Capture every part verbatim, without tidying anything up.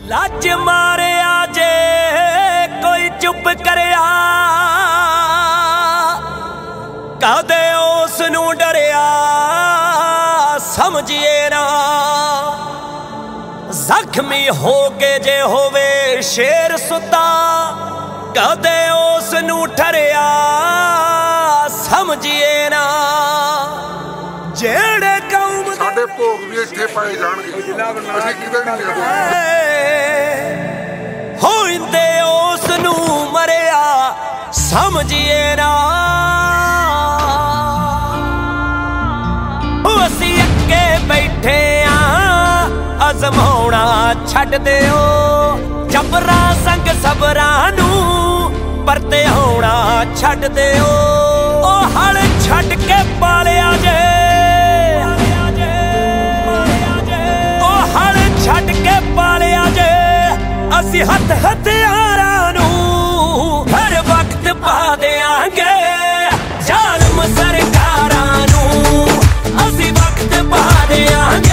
लाज मारिया जे कोई चुप करिया कदे उस नूं डरिया समझिए ना। जख्मी हो के जे होवे शेर सुता कदे उस नूं ठरिया समझिए ना। जेड़े कौम साडे भोग भी इत्थे पाए जाणगे असीं किते नहीं लिखदे होइंदे उस नूं मरिया समझिए ना। असीं अगे बैठे अजमाउणा छड्ड दिओ जबरा संग सबरां नूं परते आउणा छड्ड दिओ। ओ हल छड्ड के पालिया जे ओ हल छड्ड के पालिया जे असीं हथ हथियारां नूं हर वक्त पा देआंगे ज़ालिम सरकारां नूं असीं वक्त पा देआंगे।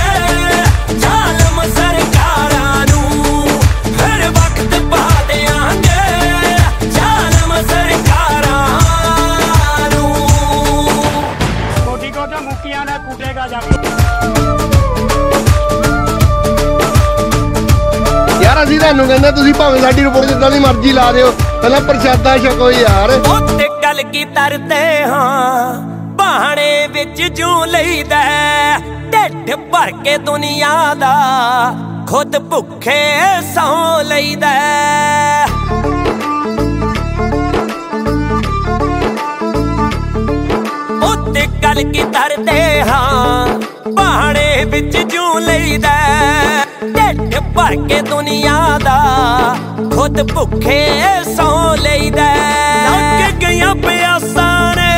यार असीं तुहानूं कहंदे तुसीं भावें साडी रिपोर्ट जिद्दां दी मर्जी ला दिओ पहलां प्रशादा छको यार। उत्ते गल की तरदे हां बहाने विच जूं लईदा ढिड भर के दुनिया दा खुद भुखे सौ लईदा। उत्ते गल की तरदे हां बहाने विच जूं लईदा ढिड भर के दुनिया दा खुद भुखे सौ लईदा। लग गईयां प्यासां ने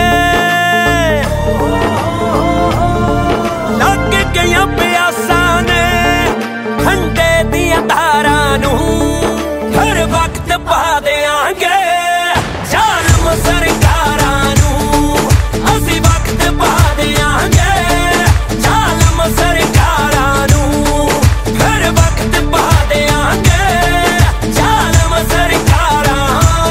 लग गईयां प्यासां ने ठंडे दियां धारां नूं हर वक्त पा देआंगे ज़ालिम सरकारां नूं असीं वक्त पा देआंगे ज़ालिम सरकारां नूं हर वक्त पा देआंगे ज़ालिम सरकारां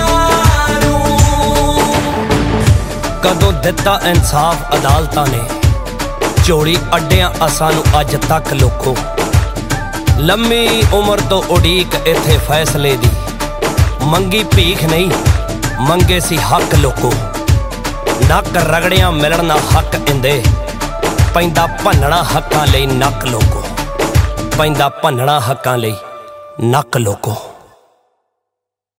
नूं। कदों दिता इंसाफ अदालतां ने चोड़ी अड्डियां असां नूं अज तक लोको। लम्मी उम्र तो उड़ीक इत्थे फैसले दी मंगी भीख नहीं मंगे सी हक लोको। नक रगड़ियां मिलना हक इंदे पैंदा भन्नना हक्कां लई नक लोको पैंदा भन्नना हक्कां लई नक लोको।